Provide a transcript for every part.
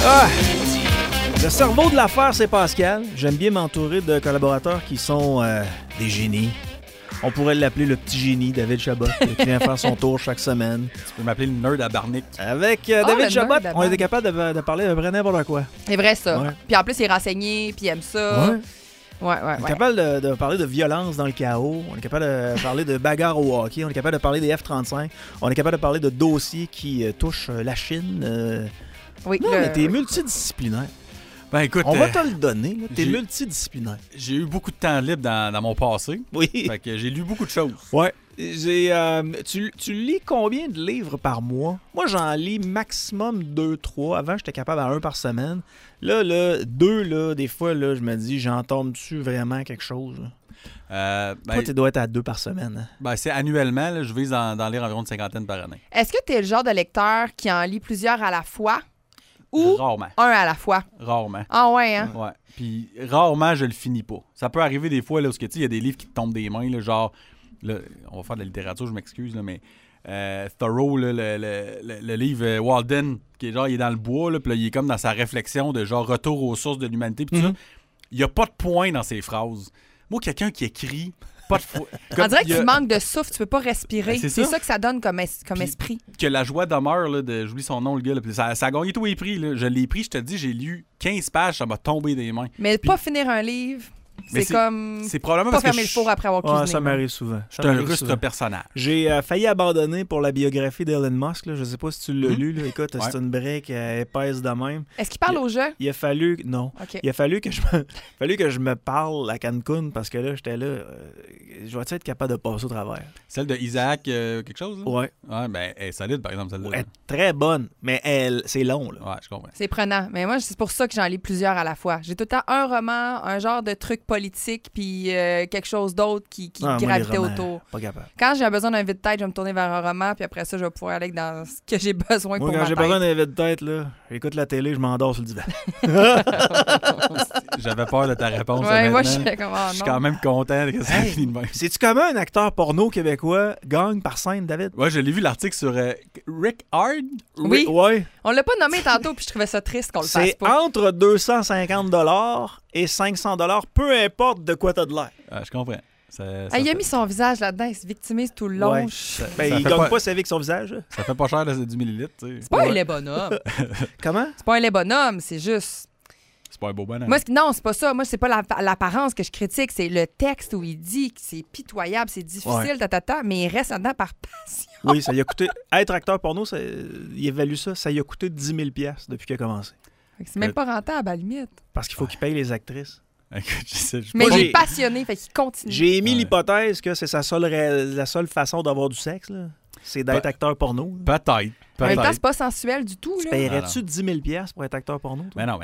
Ah! Le cerveau de l'affaire, c'est Pascal. J'aime bien m'entourer de collaborateurs qui sont des génies. On pourrait l'appeler le petit génie, David Chabot, qui vient faire son tour chaque semaine. Tu peux m'appeler le nerd à Barnick. Avec David Chabot, nerd à on était capable de parler de vrai n'importe quoi. C'est vrai, ça. Ouais. Puis en plus, il est renseigné, puis il aime ça. Ouais. Ouais. On est capable de parler de violence dans le chaos. On est capable de parler de bagarre au hockey. On est capable de parler des F-35. On est capable de parler de dossiers qui touchent la Chine. Oui, Non, mais t'es multidisciplinaire. Ben écoute, On va te le donner. Là. T'es j'ai- multidisciplinaire. j'ai eu beaucoup de temps libre dans mon passé. Oui. Fait que j'ai lu beaucoup de choses. Ouais. Tu lis combien de livres par mois? Moi, j'en lis maximum 2-3. Avant, j'étais capable à 1 par semaine. Là, 2, là, des fois, là, je me dis, j'en tombe-tu vraiment quelque chose? Là? Toi, tu dois être à 2 par semaine. Hein? C'est annuellement, là, je vise d'en lire environ une cinquantaine par année. Est-ce que tu es le genre de lecteur qui en lit plusieurs à la fois ou Rarement. un à la fois? Rarement. Ah ouais, hein? Ouais. Puis rarement, je le finis pas. Ça peut arriver des fois, là, parce que, tu sais, il y a des livres qui te tombent des mains, là, genre, là, on va faire de la littérature, je m'excuse, là, mais Thoreau, là, le livre Walden, qui est genre, il est dans le bois, là, puis là, il est comme dans sa réflexion de genre retour aux sources de l'humanité, puis tout ça. Il y a pas de point dans ses phrases. Moi, quelqu'un qui écrit, pas de On dirait que tu manques de souffle, tu peux pas respirer. Ben, c'est c'est ça. ça que ça donne comme Puis- esprit. que la joie demeure, là, j'oublie son nom, le gars, là, puis ça a gagné tous les prix. Là. Je l'ai pris, je te dis, j'ai lu 15 pages, ça m'a tombé des mains. Mais Puis- pas finir un livre, Mais c'est comme C'est probablement pas parce que fermer le four après avoir cuisiné. Ouais, ça m'arrive souvent. je suis un rustre personnage. J'ai failli abandonner pour la biographie d'Elon Musk. Là. Je sais pas si tu l'as lu. Là. Écoute, Ouais. c'est une brique épaisse de même. Est-ce qu'il parle au jeu? Il a fallu... Non. OK. Il a fallu que je me parle à Cancun parce que là, j'étais là... je vais être capable de passer au travers? Celle de Isaac, quelque chose? Là? Ouais. Ouais, ben, elle est solide, par exemple, celle-là. Elle est très bonne, mais c'est long. Là. Ouais, je comprends. C'est prenant. Mais moi, c'est pour ça que j'en lis plusieurs à la fois. J'ai tout le temps un roman, un genre de truc politique, puis quelque chose d'autre qui Ah, moi, les gravitait romans, autour. Pas capable. Quand j'ai besoin d'un vide-tête, je vais me tourner vers un roman, puis après ça, je vais pouvoir aller dans ce que j'ai besoin Moi, pour quand ma j'ai tête. besoin d'un vide de tête, là, j'écoute la télé, je m'endors sur le divan. J'avais peur de ta réponse. Ouais, moi, honnêtement. je suis comme, oh, Je suis non. quand même content que ça Hey. finisse de même. C'est-tu comment un acteur porno québécois gagne par scène, David? Ouais, je l'ai vu l'article sur Rick Hard. Oui. Ouais. On l'a pas nommé tantôt, puis je trouvais ça triste qu'on le fasse C'est pas. entre 250 $ et 500 $, peu importe de quoi t'as de l'air. Ah, je comprends. Ah, il a mis son visage là-dedans, il se victimise tout le long. Ouais. Ben, Ça il fait gagne pas- pas sa vie avec son visage. là. Ça fait pas cher, là, c'est du millilitre, tu sais. C'est pas un lait bonhomme. Comment? C'est pas un lait bonhomme, c'est juste... C'est pas un beau bonhomme. Moi, non, c'est pas ça. Moi, c'est pas l'apparence que je critique, c'est le texte où il dit que c'est pitoyable, c'est difficile, Ouais. mais il reste là-dedans par passion. Oui, ça lui a coûté... Être acteur porno, il évalue ça lui a coûté 10 000 $ depuis qu'il a commencé. Fait que c'est même pas rentable, à la limite. Parce qu'il faut qu'il paye les actrices. Écoute, je Mais Moi, il j'ai- est passionné, fait qu'il continue. J'ai émis Ouais. l'hypothèse que c'est la seule façon d'avoir du sexe, là. C'est d'être Bah, acteur porno. là. Peut-être. En même temps, Peut-être. c'est pas sensuel du tout, Tu là. paierais-tu 10 000 $ pour être acteur porno? toi? Mais non.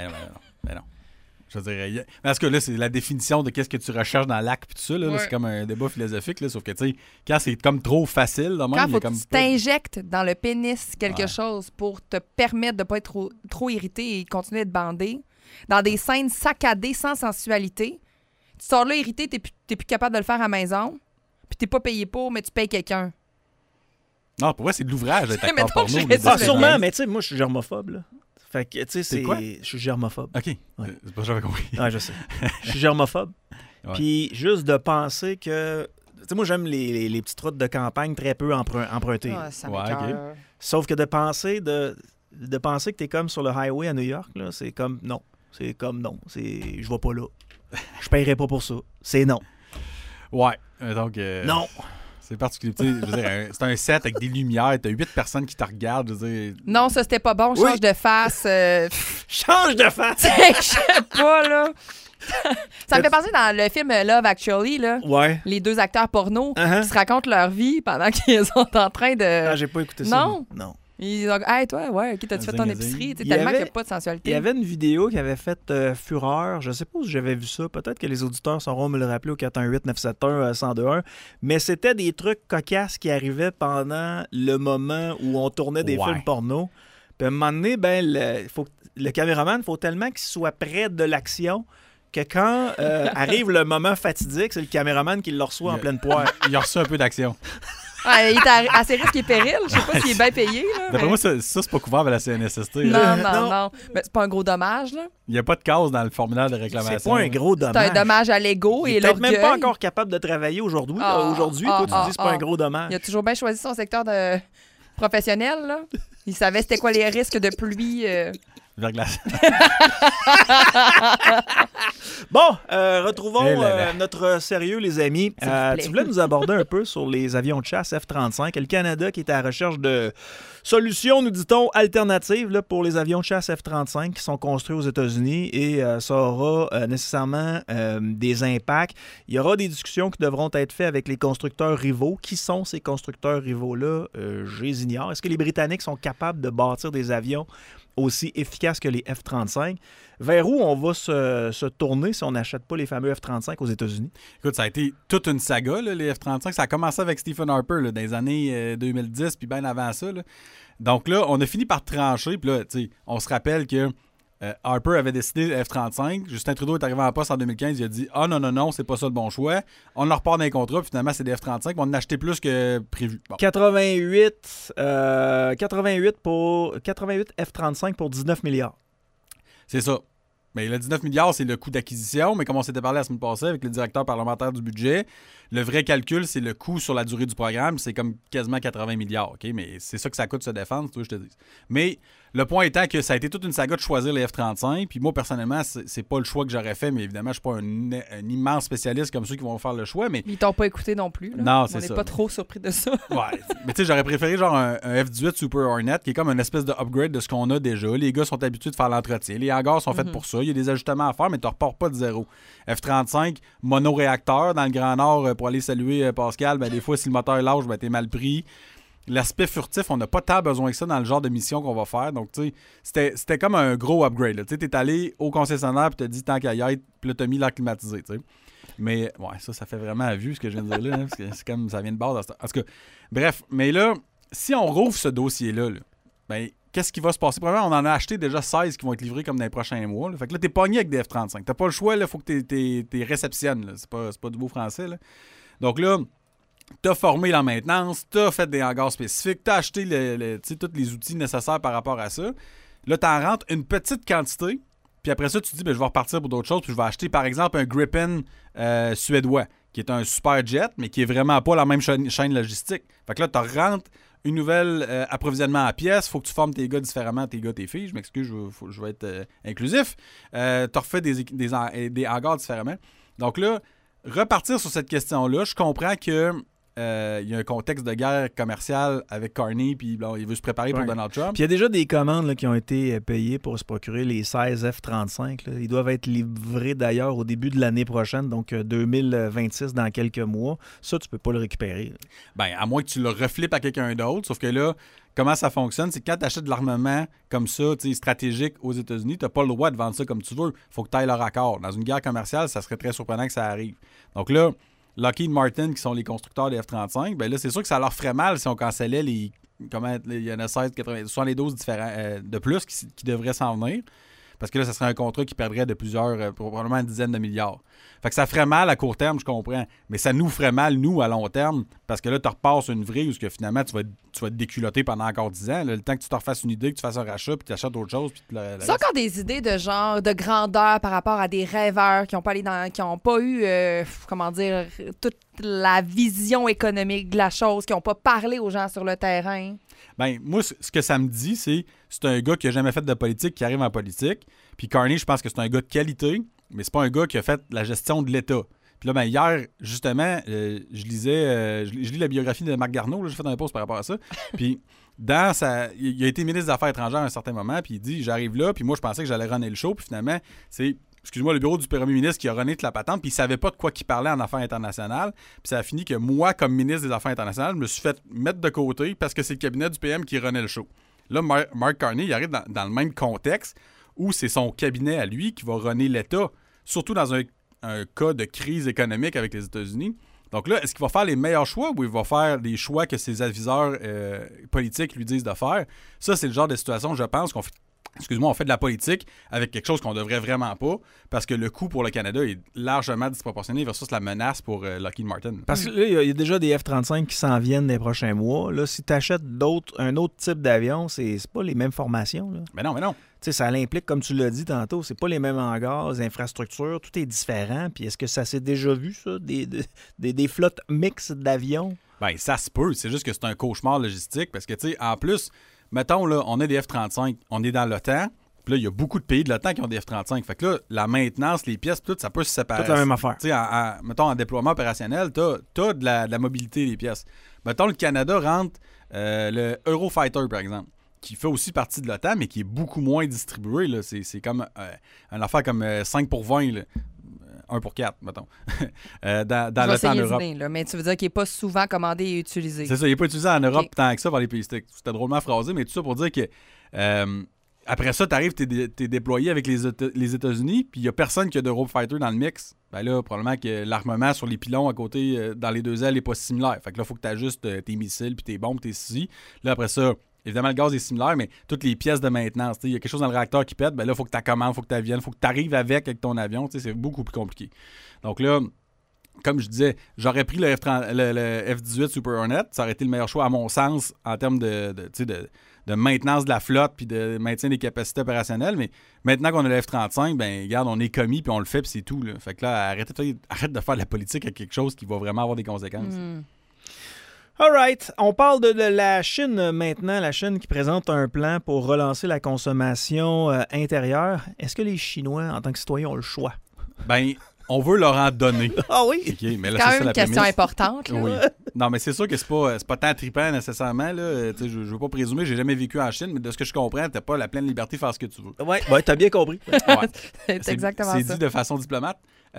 Je dirais. Parce que là, c'est la définition de qu'est-ce que tu recherches dans l'acte puis tout ça. Là, Ouais. c'est comme un débat philosophique. Là, sauf que, tu sais, quand c'est comme trop facile, là, même, Quand il y faut a que comme tu t'injectes dans le pénis quelque Ouais. chose pour te permettre de pas être trop irrité et continuer de bander, dans des scènes saccadées sans sensualité, tu sors là irrité, t'es plus capable de le faire à la maison, puis t'es pas payé pour, mais tu payes quelqu'un. Non, pour vrai, c'est de l'ouvrage d'être Mettons acteur que je porno. fais là, ça, Ah, c'est- sûrement, mais tu sais, moi, je suis germophobe, là. Fait que, tu sais, C'est quoi? je suis germophobe. OK. Ouais. C'est pas que j'avais compris. Ouais, je sais. Je suis germophobe. Ouais. Puis juste de penser que... Tu sais, moi, j'aime les petites routes de campagne très peu empruntées. Ah, ça Ouais, m'écoeure. Sauf que de penser que t'es comme sur le highway à New York, là, c'est comme non. C'est comme non. Je vais pas là. Je paierai pas pour ça. C'est non. Ouais. Donc, Non. c'est particulier. Tu sais, je veux dire, c'est un set avec des lumières. T'as 8 personnes qui te regardent. Je veux dire, Non, ça, c'était pas bon. Oui. Change de face. Change de face! Je sais pas, là. Ça me fait penser dans le film Love Actually, là. Ouais. Les deux acteurs porno Uh-huh. qui se racontent leur vie pendant qu'ils sont en train de... Ah, j'ai pas écouté ça. Non. Non. Ils ont hey, toi, ouais, OK, t'as-tu fait ton Zing, épicerie? zing. Tu sais, Il y tellement avait- qu'il n'y a pas de sensualité. Il y avait une vidéo qui avait fait fureur. Je sais pas si j'avais vu ça. Peut-être que les auditeurs sauront me le rappeler au 418-971-1021. Mais c'était des trucs cocasses qui arrivaient pendant le moment où on tournait des Ouais. films porno. Puis à un moment donné, ben, le caméraman, il faut tellement qu'il soit près de l'action que quand arrive le moment fatidique, c'est le caméraman qui le reçoit en pleine poire. il a reçu un peu d'action. Ah, il est à ses risques et périls. Je sais pas s'il est bien payé. Là, D'après mais... moi, ça, c'est pas couvert avec la CNSST. Là. Non. Mais c'est pas un gros dommage, là. Il n'y a pas de case dans le formulaire de réclamation. C'est pas un gros C'est dommage. un dommage à l'ego Il et est peut-être l'orgueil. même pas encore capable de travailler aujourd'hui. Aujourd'hui, toi, tu dis que c'est pas un gros dommage. Il a toujours bien choisi son secteur de professionnel, là. Il savait c'était quoi les risques de pluie. Verglas. Bon, retrouvons Eh là là. notre sérieux, les amis. S'il vous plaît. Tu voulais nous aborder un peu sur les avions de chasse F-35 et le Canada qui est à la recherche de solutions, nous dit-on, alternatives là, pour les avions de chasse F-35 qui sont construits aux États-Unis et ça aura nécessairement des impacts. Il y aura des discussions qui devront être faites avec les constructeurs rivaux. Qui sont ces constructeurs rivaux-là? Je les ignore. Est-ce que les Britanniques sont capables de bâtir des avions aussi efficaces que les F-35? Vers où on va se tourner si on n'achète pas les fameux F-35 aux États-Unis? Écoute, ça a été toute une saga, là, les F-35. Ça a commencé avec Stephen Harper là, dans les années 2010, puis bien avant ça. Là. Donc là, on a fini par trancher. Puis là, tu sais, on se rappelle que Harper avait décidé F-35. Justin Trudeau est arrivé en poste en 2015. Il a dit « Ah non, c'est pas ça le bon choix. » On leur repart dans les contrats, puis finalement, c'est des F-35. On en a acheté plus que prévu. Bon. 88 F-35 pour 19 milliards. C'est ça. Mais le 19 milliards, c'est le coût d'acquisition, mais comme on s'était parlé la semaine passée avec le directeur parlementaire du budget, le vrai calcul, c'est le coût sur la durée du programme, c'est comme quasiment 80 milliards, OK? Mais c'est ça que ça coûte se défendre, c'est tout, je te dis. Mais le point étant que ça a été toute une saga de choisir les F-35, puis moi, personnellement, c'est pas le choix que j'aurais fait, mais évidemment, je suis pas un immense spécialiste comme ceux qui vont faire le choix, mais... Ils t'ont pas écouté non plus. Là. Non, c'est ça. On n'est pas trop surpris de ça. Ouais, mais tu sais, j'aurais préféré genre un F-18 Super Hornet qui est comme une espèce de upgrade de ce qu'on a déjà. Les gars sont habitués de faire l'entretien. Les hangars sont faits pour ça. Il y a des ajustements à faire, mais tu repars pas de zéro. F-35, monoréacteur dans le Grand Nord pour aller saluer Pascal. Ben, des fois, si le moteur lâche, ben, t'es mal pris. L'aspect furtif, on n'a pas tant besoin que ça dans le genre de mission qu'on va faire. Donc, tu sais, c'était comme un gros upgrade. Tu sais, t'es allé au concessionnaire et t'as dit tant qu'à y être, puis là, t'as mis l'air climatisé, tu sais. Mais, ouais, ça fait vraiment à vue ce que je viens de dire là, hein, parce que c'est comme ça vient de bord. En tout cas, bref, mais là, si on rouvre ce dossier-là, là, ben, qu'est-ce qui va se passer? Premièrement, on en a acheté déjà 16 qui vont être livrés comme dans les prochains mois. Là. Fait que là, t'es pogné avec des F-35. T'as pas le choix, il faut que t'es réceptionnes. Là. C'est pas du beau français. Là. Donc là, t'as formé la maintenance, t'as fait des hangars spécifiques, t'as acheté tous les outils nécessaires par rapport à ça. Là, t'en rentres une petite quantité, puis après ça, tu te dis, ben, je vais repartir pour d'autres choses, puis je vais acheter, par exemple, un Gripen suédois, qui est un super jet, mais qui est vraiment pas la même chaîne logistique. Fait que là, tu rentres une nouvelle approvisionnement à pièces, faut que tu formes tes gars différemment, tes gars, tes filles, je m'excuse, je vais être inclusif. Tu refais des hangars différemment. Donc là, repartir sur cette question-là, je comprends que il y a un contexte de guerre commerciale avec Carney, puis bon, il veut se préparer pour Donald Trump. Puis il y a déjà des commandes là, qui ont été payées pour se procurer les 16 F-35. Là. Ils doivent être livrés d'ailleurs au début de l'année prochaine, donc 2026 dans quelques mois. Ça, tu peux pas le récupérer. Là. Ben, à moins que tu le reflippes à quelqu'un d'autre. Sauf que là, comment ça fonctionne, c'est que quand tu achètes de l'armement comme ça, stratégique aux États-Unis, tu n'as pas le droit de vendre ça comme tu veux. Il faut que tu ailles leur accord. Dans une guerre commerciale, ça serait très surprenant que ça arrive. Donc là, Lockheed Martin, qui sont les constructeurs des F-35, ben là, c'est sûr que ça leur ferait mal si on cancellait les... Comment, il y en a 16, 80, 72 différents de plus qui devraient s'en venir. Parce que là, ça serait un contrat qui perdrait de plusieurs, probablement une dizaine de milliards. Fait que ça ferait mal à court terme, je comprends. Mais ça nous ferait mal, nous, à long terme, parce que là, tu repasses une vrille où que finalement, tu vas te déculotter pendant encore 10 ans. Là, le temps que tu te refasses une idée, que tu fasses un rachat, puis tu achètes autre chose. C'est encore des idées de genre, de grandeur par rapport à des rêveurs qui n'ont pas, eu, toute la vision économique de la chose, qui n'ont pas parlé aux gens sur le terrain. Ben, moi, ce que ça me dit, c'est un gars qui n'a jamais fait de politique qui arrive en politique. Puis Carney, je pense que c'est un gars de qualité, mais c'est pas un gars qui a fait la gestion de l'État. Puis là, ben, hier, justement, je lis la biographie de Marc Garneau, là, j'ai fait un post par rapport à ça. Puis il a été ministre des Affaires étrangères à un certain moment, puis il dit, j'arrive là, puis moi, je pensais que j'allais runner le show, puis finalement, c'est... Excuse-moi, le bureau du premier ministre qui a runné toute la patente, puis il savait pas de quoi qu'il parlait en affaires internationales. Puis ça a fini que moi, comme ministre des Affaires internationales, je me suis fait mettre de côté parce que c'est le cabinet du PM qui runnait le show. Là, Mark Carney, il arrive dans le même contexte où c'est son cabinet à lui qui va runner l'État, surtout dans un cas de crise économique avec les États-Unis. Donc là, est-ce qu'il va faire les meilleurs choix ou il va faire des choix que ses aviseurs politiques lui disent de faire? Ça, c'est le genre de situation, je pense, excuse-moi, on fait de la politique avec quelque chose qu'on devrait vraiment pas, parce que le coût pour le Canada est largement disproportionné versus la menace pour Lockheed Martin. Parce que là, il y a déjà des F-35 qui s'en viennent dans les prochains mois. Là, si tu achètes un autre type d'avion, c'est pas les mêmes formations. Là. Mais non. Tu sais, ça l'implique, comme tu l'as dit tantôt, c'est pas les mêmes hangars, les infrastructures, tout est différent. Puis est-ce que ça s'est déjà vu, ça, des flottes mixtes d'avions? Ben, ça se peut. C'est juste que c'est un cauchemar logistique, parce que, tu sais, en plus, mettons, là, on a des F-35, on est dans l'OTAN, puis là, il y a beaucoup de pays de l'OTAN qui ont des F-35. Fait que là, la maintenance, les pièces, tout, ça peut se séparer. Toute la même affaire. Tu sais, mettons, en déploiement opérationnel, t'as de la mobilité des pièces. Mettons, le Canada rentre le Eurofighter, par exemple, qui fait aussi partie de l'OTAN, mais qui est beaucoup moins distribué. Là. C'est comme une affaire comme 5 pour 20, là. 1 pour 4, mettons, dans l'OTAN en Europe. Là, mais tu veux dire qu'il n'est pas souvent commandé et utilisé. C'est ça, il n'est pas utilisé en Europe tant que ça par les pays. C'était drôlement phrasé, mais tout ça pour dire que après ça, tu arrives, tu es déployé avec les États-Unis, puis il n'y a personne qui a d'Eurofighter dans le mix. Ben là, probablement que l'armement sur les pylônes à côté, dans les deux ailes, n'est pas similaire. Fait que là, il faut que tu ajustes tes missiles, puis tes bombes, tes scies. Là, après ça, évidemment, le gaz est similaire, mais toutes les pièces de maintenance, il y a quelque chose dans le réacteur qui pète, ben là, il faut que tu commandes, il faut que tu viennes, il faut que tu arrives avec ton avion. C'est beaucoup plus compliqué. Donc là, comme je disais, j'aurais pris le F-18 Super Hornet. Ça aurait été le meilleur choix, à mon sens, en termes de maintenance de la flotte puis de maintien des capacités opérationnelles. Mais maintenant qu'on a le F-35, ben regarde, on est commis puis on le fait puis c'est tout. Là. Fait que là, arrête de faire de la politique avec quelque chose qui va vraiment avoir des conséquences. All right. On parle de la Chine maintenant. La Chine qui présente un plan pour relancer la consommation intérieure. Est-ce que les Chinois, en tant que citoyens, ont le choix? Ben, on veut leur en donner. Ah oui? Okay, mais là, c'est quand ça, même une question importante. Là. Oui. Non, mais c'est sûr que c'est pas tant trippant nécessairement. Là. Je veux pas présumer, j'ai jamais vécu en Chine, mais de ce que je comprends, t'as pas la pleine liberté de faire ce que tu veux. Oui, t'as bien compris. Ouais. C'est exactement ça. C'est dit de façon diplomate. Tu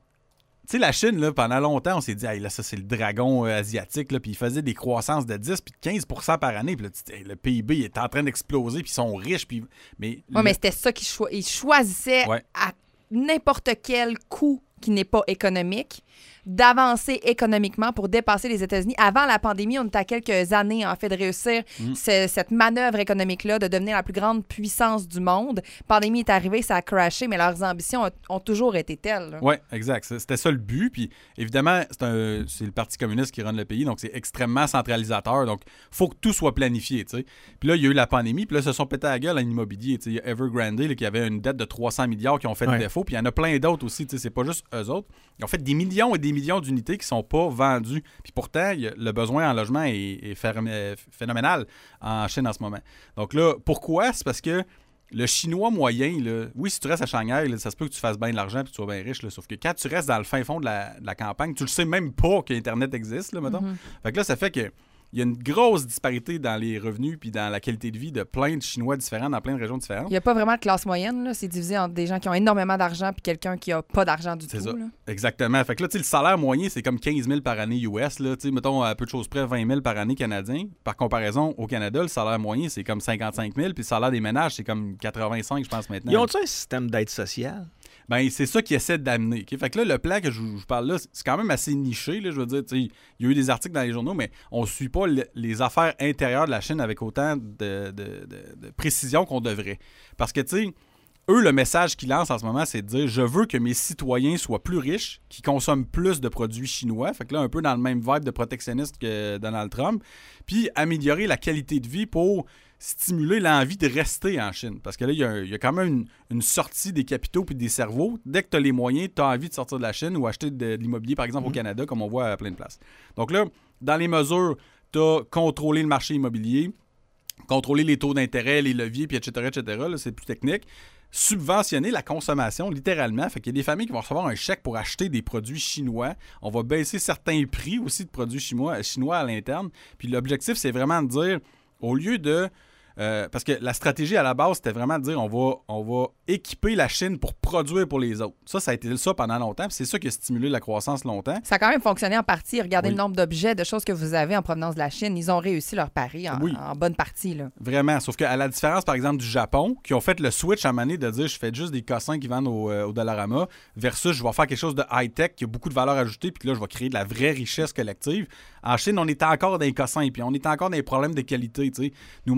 sais, la Chine, là, pendant longtemps, on s'est dit, hey, là, ça, c'est le dragon asiatique, là, puis ils faisaient des croissances de 10 puis de 15% par année. Puis là, hey, le PIB est en train d'exploser, puis ils sont riches. Puis... mais c'était ça qu'ils choisissaient à n'importe quel coût qui n'est pas économique, d'avancer économiquement pour dépasser les États-Unis. Avant la pandémie, on était à quelques années, en fait, de réussir cette manœuvre économique-là, de devenir la plus grande puissance du monde. La pandémie est arrivée, ça a crashé, mais leurs ambitions ont toujours été telles. Oui, exact. C'était ça le but. Puis, évidemment, c'est le Parti communiste qui run le pays, donc c'est extrêmement centralisateur. Donc, il faut que tout soit planifié, tu sais. Puis là, il y a eu la pandémie, puis là, ils se sont pété à la gueule à l'immobilier. Il y a Evergrande, là, qui avait une dette de 300 milliards qui ont fait défaut, puis il y en a plein d'autres aussi, tu sais, c'est pas juste eux autres. Ils ont fait des millions et des millions d'unités qui sont pas vendues. Puis pourtant, le besoin en logement est phénoménal en Chine en ce moment. Donc là, pourquoi? C'est parce que le Chinois moyen, là, oui, si tu restes à Shanghai, là, ça se peut que tu fasses bien de l'argent et que tu sois bien riche. Là, sauf que quand tu restes dans le fin fond de la campagne, tu le sais même pas qu'Internet existe, là, mettons. Fait que là, ça fait que il y a une grosse disparité dans les revenus puis dans la qualité de vie de plein de Chinois différents dans plein de régions différentes. Il n'y a pas vraiment de classe moyenne. Là. C'est divisé entre des gens qui ont énormément d'argent puis quelqu'un qui n'a pas d'argent du tout. C'est ça. Là. Exactement. Fait que là, tu sais, le salaire moyen, c'est comme 15 000 par année US. Là, tu sais, mettons, à peu de choses près, 20 000 par année canadien. Par comparaison, au Canada, le salaire moyen, c'est comme 55 000 puis le salaire des ménages, c'est comme 85, je pense, maintenant. Ils ont-ils un système d'aide sociale? Ben, c'est ça qu'ils essaient d'amener. Okay? Fait que là, le plan que je vous parle là, c'est quand même assez niché. Là, je veux dire, il y a eu des articles dans les journaux, mais on ne suit pas les affaires intérieures de la Chine avec autant de précision qu'on devrait. Parce que, tu sais, eux, le message qu'ils lancent en ce moment, c'est de dire « Je veux que mes citoyens soient plus riches, qui consomment plus de produits chinois. » Fait que là, un peu dans le même vibe de protectionniste que Donald Trump. Puis améliorer la qualité de vie pour stimuler l'envie de rester en Chine. Parce que là, il y a quand même une sortie des capitaux puis des cerveaux. Dès que tu as les moyens, tu as envie de sortir de la Chine ou acheter de l'immobilier, par exemple, au Canada, comme on voit à plein de places. Donc là, dans les mesures, tu as contrôlé le marché immobilier, contrôler les taux d'intérêt, les leviers, puis etc., là, c'est plus technique. Subventionner la consommation, littéralement. Fait qu'il y a des familles qui vont recevoir un chèque pour acheter des produits chinois. On va baisser certains prix aussi de produits chinois à l'interne. Puis l'objectif, c'est vraiment de dire, au lieu de... parce que la stratégie à la base, c'était vraiment de dire on va équiper la Chine pour produire pour les autres. Ça a été ça pendant longtemps. Puis c'est ça qui a stimulé la croissance longtemps. Ça a quand même fonctionné en partie. Regardez le nombre d'objets, de choses que vous avez en provenance de la Chine. Ils ont réussi leur pari en bonne partie. Là. Vraiment. Sauf qu'à la différence, par exemple, du Japon, qui ont fait le switch à un moment donné de dire je fais juste des cossins qui vendent au Dollarama versus je vais faire quelque chose de high-tech qui a beaucoup de valeur ajoutée puis là, je vais créer de la vraie richesse collective. En Chine, on était encore dans les cossins puis on était encore dans les problèmes de qualité. T'sais. Nous-mêmes, en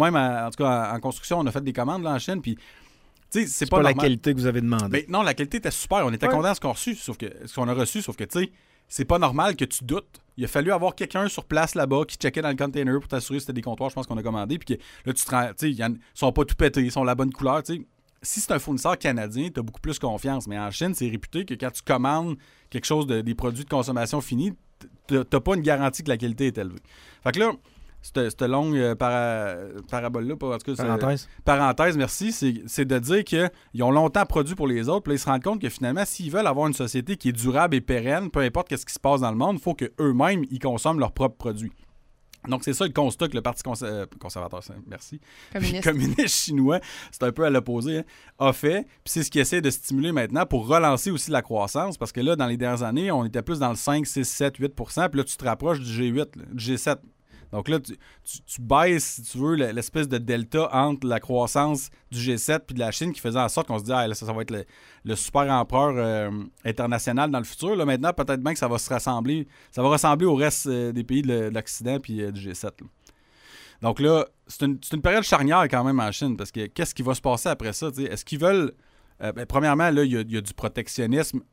en tout cas, en construction, on a fait des commandes là, en Chine, puis c'est pas la normal. qualité que vous avez demandé. Ben, non, la qualité était super. On était contents de ce qu'on a reçu, sauf que, tu sais, c'est pas normal que tu doutes. Il a fallu avoir quelqu'un sur place là-bas qui checkait dans le container pour t'assurer que c'était des comptoirs, je pense qu'on a commandé, puis que là, tu sais, ils sont pas tout pétés, ils sont la bonne couleur, tu sais. Si c'est un fournisseur canadien, tu as beaucoup plus confiance. Mais en Chine, c'est réputé que quand tu commandes quelque chose des produits de consommation finis, tu n'as pas une garantie que la qualité est élevée. Fait que là, cette longue parabole-là, en tout cas, parenthèse, merci, c'est de dire qu'ils ont longtemps produit pour les autres, puis là, ils se rendent compte que finalement, s'ils veulent avoir une société qui est durable et pérenne, peu importe ce qui se passe dans le monde, il faut qu'eux-mêmes, ils consomment leurs propres produits. Donc, c'est ça le constat que le Parti conservateur, merci, communiste chinois, c'est un peu à l'opposé, hein, a fait. Puis c'est ce qu'il essaie de stimuler maintenant pour relancer aussi la croissance. Parce que là, dans les dernières années, on était plus dans le 5, 6, 7, 8 %. Puis là, tu te rapproches du G8, du G7. Donc là, tu baisses, si tu veux, l'espèce de delta entre la croissance du G7 puis de la Chine qui faisait en sorte qu'on se dit là, ça va être le super empereur international dans le futur. Là, maintenant, peut-être bien que ça va ressembler au reste des pays de l'Occident puis du G7. Là. Donc là, c'est une période charnière quand même en Chine parce que qu'est-ce qui va se passer après ça? T'sais? Est-ce qu'ils veulent... premièrement, là, il y a du protectionnisme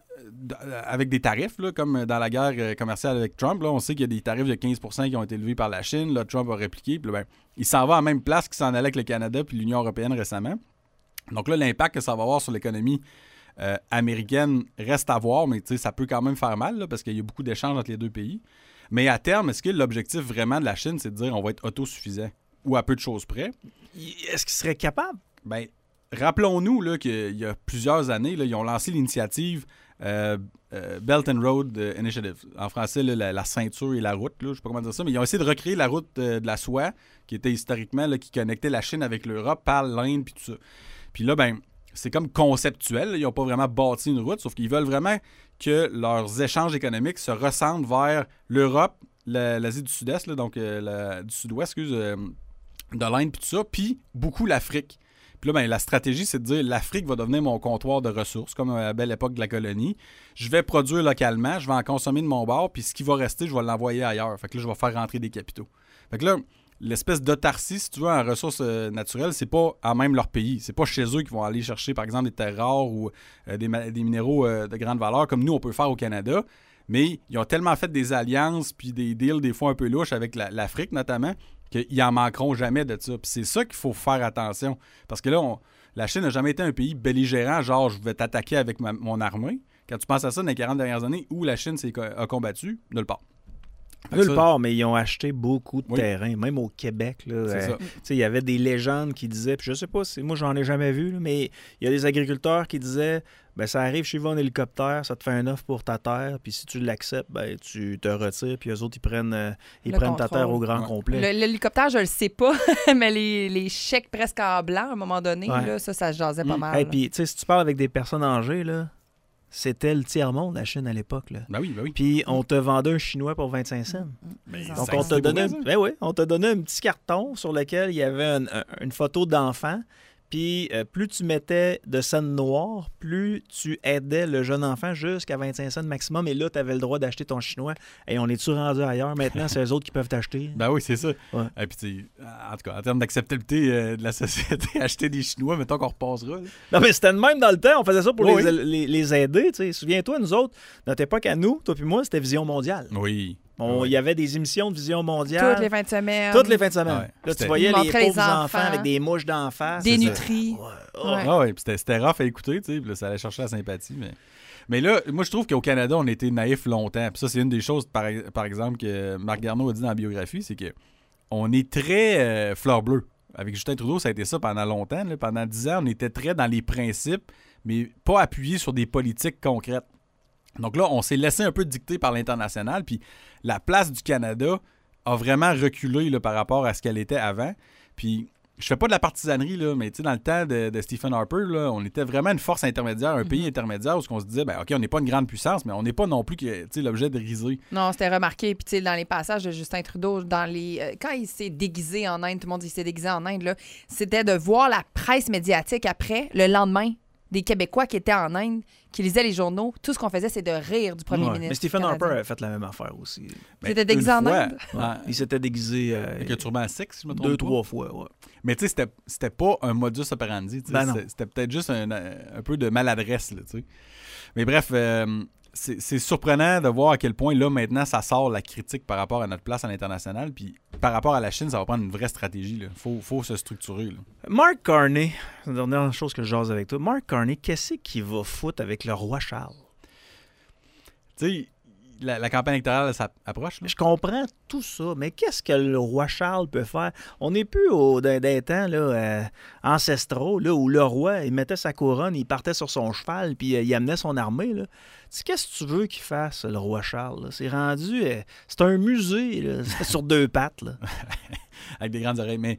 avec des tarifs, là, comme dans la guerre commerciale avec Trump. Là, on sait qu'il y a des tarifs de 15 % qui ont été élevés par la Chine. Là, Trump a répliqué. Puis là, il s'en va à la même place qu'il s'en allait avec le Canada puis l'Union européenne récemment. Donc là, l'impact que ça va avoir sur l'économie américaine reste à voir, mais ça peut quand même faire mal là, parce qu'il y a beaucoup d'échanges entre les deux pays. Mais à terme, est-ce que l'objectif vraiment de la Chine, c'est de dire on va être autosuffisant ou à peu de choses près? Est-ce qu'ils seraient capables? Bien, rappelons-nous là, qu'il y a plusieurs années, là, ils ont lancé l'initiative Belt and Road Initiative. En français, là, la ceinture et la route. Là, je ne sais pas comment dire ça, mais ils ont essayé de recréer la route de la soie, qui était historiquement là, qui connectait la Chine avec l'Europe par l'Inde puis tout ça. Puis là, ben, c'est comme conceptuel. Là, ils n'ont pas vraiment bâti une route, sauf qu'ils veulent vraiment que leurs échanges économiques se ressentent vers l'Europe, l'Asie du Sud-Est, là, donc du Sud-Ouest, de l'Inde puis tout ça, puis beaucoup l'Afrique. Puis là, ben, la stratégie, c'est de dire l'Afrique va devenir mon comptoir de ressources, comme à la belle époque de la colonie. Je vais produire localement, je vais en consommer de mon bord, puis ce qui va rester, je vais l'envoyer ailleurs. Fait que là, je vais faire rentrer des capitaux. Fait que là, l'espèce d'autarcie, si tu veux, en ressources naturelles, c'est pas en même leur pays. C'est pas chez eux qu'ils vont aller chercher, par exemple, des terres rares ou des minéraux de grande valeur, comme nous, on peut faire au Canada. Mais ils ont tellement fait des alliances puis des deals, des fois un peu louches, avec l'Afrique notamment, qu'ils en manqueront jamais de ça. Puis c'est ça qu'il faut faire attention. Parce que là, la Chine n'a jamais été un pays belligérant, genre je vais t'attaquer avec mon armée. Quand tu penses à ça, dans les 40 dernières années, où la Chine a combattu, nulle part. Nulle part, mais ils ont acheté beaucoup de terrain, même au Québec. Il y avait des légendes qui disaient, puis je sais pas, moi j'en ai jamais vu, là, mais il y a des agriculteurs qui disaient ben ça arrive chez vous en hélicoptère, ça te fait un offre pour ta terre, puis si tu l'acceptes, ben tu te retires, puis eux autres ils prennent ta terre au grand complet. L'hélicoptère, je le sais pas, mais les chèques presque en blanc à un moment donné, là, ça se jasait pas mal. Et puis, tu sais, si tu parles avec des personnes âgées, là, c'était le tiers-monde, la Chine, à l'époque. Là. Ben oui. Puis on te vendait un Chinois pour 25 cents. Donc on t'a donné un petit carton sur lequel il y avait une photo d'enfant. Puis plus tu mettais de scène noire, plus tu aidais le jeune enfant jusqu'à 25 cents maximum. Et là, tu avais le droit d'acheter ton Chinois. Et on est-tu rendu ailleurs? Maintenant, c'est eux autres qui peuvent t'acheter. Ben oui, c'est ça. Ouais. Et puis, en tout cas, en termes d'acceptabilité de la société, acheter des Chinois, mettons qu'on repassera. Là. Non, mais c'était de même dans le temps. On faisait ça pour les aider. T'sais. Souviens-toi, nous autres, notre époque à nous, toi puis moi, c'était Vision mondiale. Oui. Il y avait des émissions de Vision mondiale. Toutes les fins de semaine. Ouais. Là, tu voyais les pauvres enfants avec des mouches d'en face. Des nutris. Ouais. Puis c'était rough à écouter, tu sais. Puis là, ça allait chercher la sympathie. Mais là, moi, je trouve qu'au Canada, on a été naïfs longtemps. Puis ça, c'est une des choses, par exemple, que Marc Garneau a dit dans la biographie, c'est qu'on est très fleur bleue. Avec Justin Trudeau, ça a été ça pendant longtemps. Là. Pendant 10 ans, on était très dans les principes, mais pas appuyé sur des politiques concrètes. Donc là, on s'est laissé un peu dicter par l'international, puis la place du Canada a vraiment reculé là, par rapport à ce qu'elle était avant. Puis je fais pas de la partisanerie, là, mais dans le temps de Stephen Harper, là, on était vraiment une force intermédiaire, un pays intermédiaire où on se disait, ben OK, on n'est pas une grande puissance, mais on n'est pas non plus l'objet de riser. Non, c'était remarqué. Puis dans les passages de Justin Trudeau, quand il s'est déguisé en Inde, tout le monde dit qu'il s'est déguisé en Inde, là, c'était de voir la presse médiatique après, le lendemain. des Québécois qui étaient en Inde, qui lisaient les journaux. Tout ce qu'on faisait, c'est de rire du premier ministre. Mais Stephen canadien. Harper a fait la même affaire aussi. Il était déguisé en Inde. Il s'était déguisé Avec un turban sec, si je me trompe 2-3 fois. Ouais. Mais tu sais, c'était pas un modus operandi. Ben c'était peut-être juste un peu de maladresse. Là, t'sais. Mais bref, c'est surprenant de voir à quel point, là, maintenant, ça sort la critique par rapport à notre place à l'international. Puis par rapport à la Chine, ça va prendre une vraie stratégie. Il faut se structurer. Là. Mark Carney, c'est la dernière chose que je jase avec toi. Mark Carney, qu'est-ce qu'il va foutre avec le roi Charles? Tu sais, la campagne électorale, ça approche. Là. Je comprends tout ça, mais qu'est-ce que le roi Charles peut faire? On n'est plus dans des temps là, ancestraux là, où le roi il mettait sa couronne, il partait sur son cheval, puis il amenait son armée. Là. Tu sais, qu'est-ce que tu veux qu'il fasse, le roi Charles? Là? C'est rendu... c'est un musée là, c'est sur 2 pattes. Là. Avec des grandes oreilles. Mais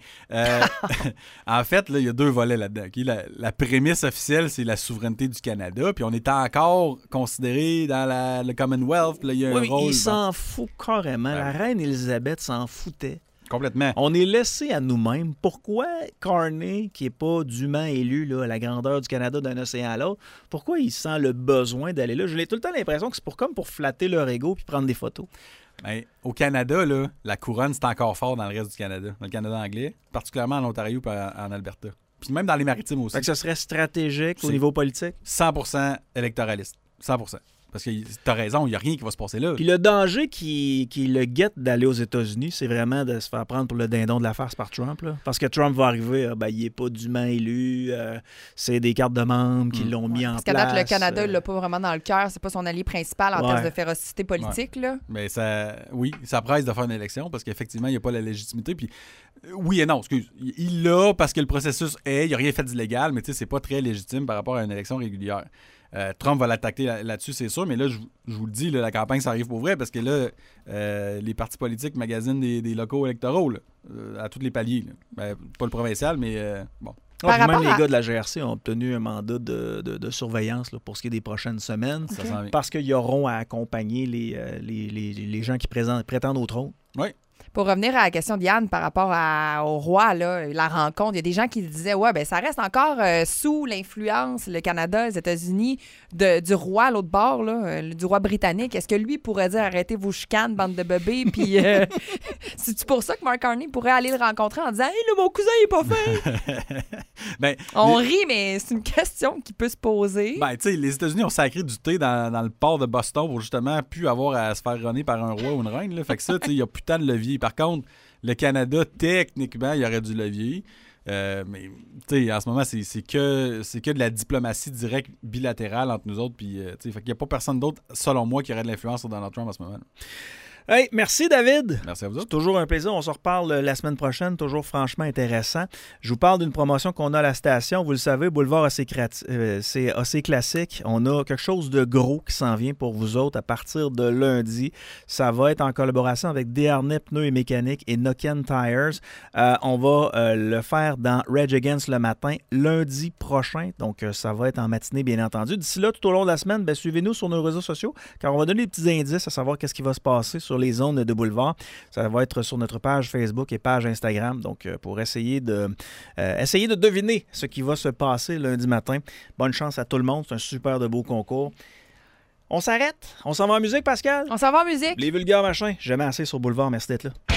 en fait, il y a 2 volets là-dedans. Okay? La prémisse officielle, c'est la souveraineté du Canada. Puis on est encore considéré dans le Commonwealth. Puis là, il y a un rôle. Il s'en fout carrément. La reine Élisabeth s'en foutait. Complètement. On est laissé à nous-mêmes. Pourquoi Carney, qui n'est pas dûment élu là, à la grandeur du Canada d'un océan à l'autre, pourquoi il sent le besoin d'aller là? J'ai tout le temps l'impression que c'est comme pour flatter leur ego puis prendre des photos. Ben, au Canada, là, la couronne, c'est encore fort dans le reste du Canada, dans le Canada anglais, particulièrement en Ontario et en Alberta. Puis même dans les maritimes aussi. Fait que ce serait stratégique au C'est niveau politique? 100% électoraliste. 100%. Parce que t'as raison, il n'y a rien qui va se passer là. Puis le danger qui le guette d'aller aux États-Unis, c'est vraiment de se faire prendre pour le dindon de la farce par Trump. Là. Parce que Trump va arriver, il n'est pas dûment élu, c'est des cartes de membres qui l'ont mis en parce place. Parce qu'à date, le Canada, il l'a pas vraiment dans le cœur. C'est pas son allié principal en termes de férocité politique. Là. Mais ça presse de faire une élection parce qu'effectivement, il n'y a pas la légitimité. Puis oui et non, excuse. Il l'a parce que le processus il n'y a rien fait d'illégal, mais tu sais, c'est pas très légitime par rapport à une élection régulière. Trump va l'attaquer là-dessus, c'est sûr, mais là, je vous le dis, là, la campagne, ça arrive pour vrai, parce que là, les partis politiques magasinent des locaux électoraux là, à tous les paliers. Ben, pas le provincial, mais bon. Même les gars de la GRC ont obtenu un mandat de surveillance là, pour ce qui est des prochaines semaines, parce qu'ils auront à accompagner les gens qui prétendent au trône. Oui. Pour revenir à la question d'Yann par rapport au roi, là, la rencontre, il y a des gens qui disaient ça reste encore sous l'influence, le Canada, les États-Unis, du roi à l'autre bord, là, du roi britannique. Est-ce que lui pourrait dire arrêtez vos chicanes, bande de bébés? Puis c'est pour ça que Mark Carney pourrait aller le rencontrer en disant hey, là, mon cousin, il est pas fin? On rit, mais c'est une question qui peut se poser. Ben, tu sais, les États-Unis ont sacré du thé dans le port de Boston pour justement plus avoir à se faire runner par un roi ou une reine. Là. Fait que ça, tu sais, il y a plus tant de levier. Par contre, le Canada, techniquement, il y aurait du levier. Mais, tu sais, en ce moment, c'est que de la diplomatie directe bilatérale entre nous autres. Puis, tu sais, fait qu'il n'y a pas personne d'autre, selon moi, qui aurait de l'influence sur Donald Trump en ce moment. Hey, merci David. Merci à vous autres. C'est toujours un plaisir. On se reparle la semaine prochaine. Toujours franchement intéressant. Je vous parle d'une promotion qu'on a à la station. Vous le savez, Boulevard c'est assez classique. On a quelque chose de gros qui s'en vient pour vous autres à partir de lundi. Ça va être en collaboration avec Desharnais Pneus et Mécanique et Noken Tires. On va le faire dans Rage Against le matin lundi prochain. Donc, ça va être en matinée, bien entendu. D'ici là, tout au long de la semaine, suivez-nous sur nos réseaux sociaux car on va donner des petits indices à savoir qu'est-ce qui va se passer sur les zones de Boulevard. Ça va être sur notre page Facebook et page Instagram. Donc, pour essayer de deviner ce qui va se passer lundi matin. Bonne chance à tout le monde. C'est un super de beau concours. On s'arrête. On s'en va en musique, Pascal? On s'en va en musique. Les vulgaires machins. Jamais assez sur Boulevard. Merci d'être là.